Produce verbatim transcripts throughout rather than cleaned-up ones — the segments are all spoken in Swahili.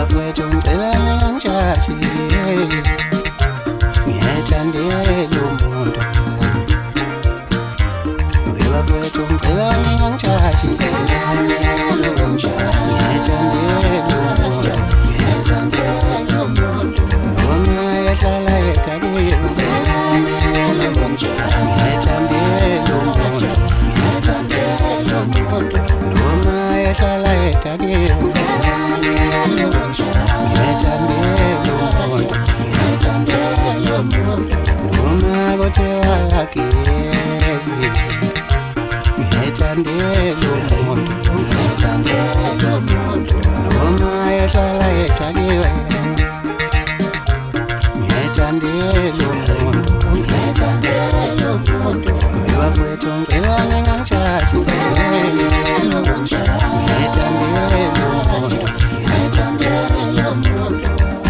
bafowethu ngicela ningangitshashi ngiyathandela umuntu bafowethu ngicela ningangitshashi ngiyathandela umuntu ngiyathandela umuntu noma yahlala edakiwe ngiyathandela umuntu ngiyathandela umuntu ngiyathandela umuntu noma yahlala edakiwe ngiyathandela umuntu ngiyathandela umuntu noma kuthiwa akezi ngiyathandela umuntu ngiyathandela umuntu noma yahlala edakiwe ngiyathandela umuntu ngiyathandela umuntu bafowethu ngicela ningangitshashi ngiyathandela umuntu ngiyathandela umuntu ngiyathandela umuntu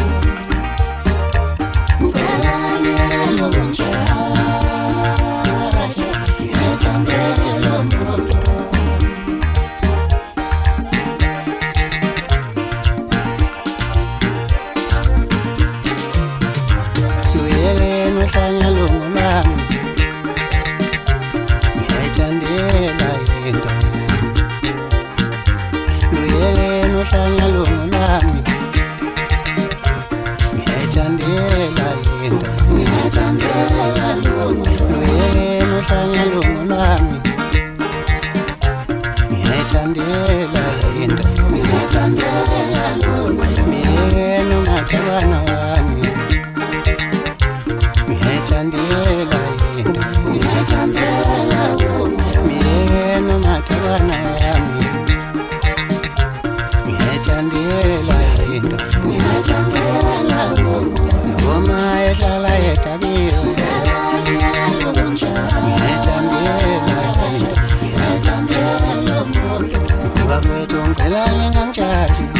ngicela ningangitshashi ngiyathandela umuntu Hlanya lungu lami ngiyayithandela into luyeleni uhlanya lungu lami ngiyayithandela into ngiyayithandela luyeleni uhlanya lungu lami ngiyayithandela into ngiyayithandela miyekeni umakhelwane wami ngiyathandela into ngiyathandela miyekeni umakhelwane wami ngiyathandela into ngiyathandela noma yahlala edakiwe ngiyathandela into ngiyathandela bafowethu ngicela ningangitshashi